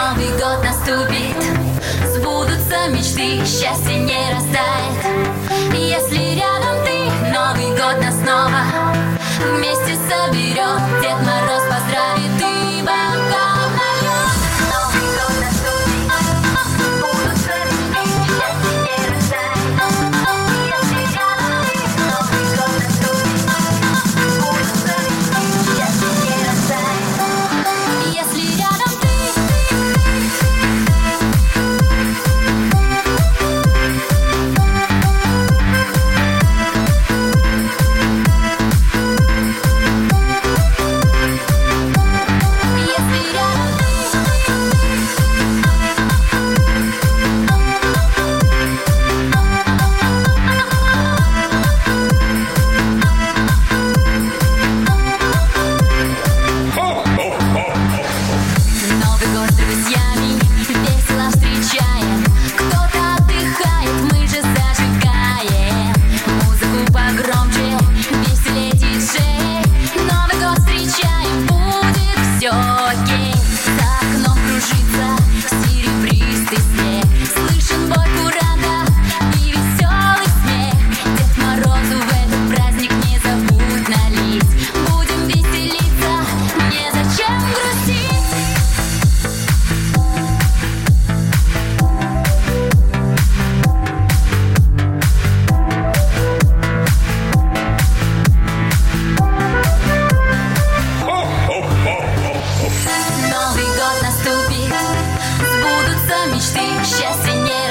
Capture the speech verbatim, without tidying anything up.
Новый год наступит, сбудутся мечты, счастье не растает. Если рядом ты, Новый год нас снова вместе соберет. Дед Мороз поздравит и бокал нальет. Новый год наступит, сбудутся мечты, счастье не растает. Если рядом ты, Новый год наступит, сбудутся мечты, счастье не растает. Если рядом ты. Мечты, счастье не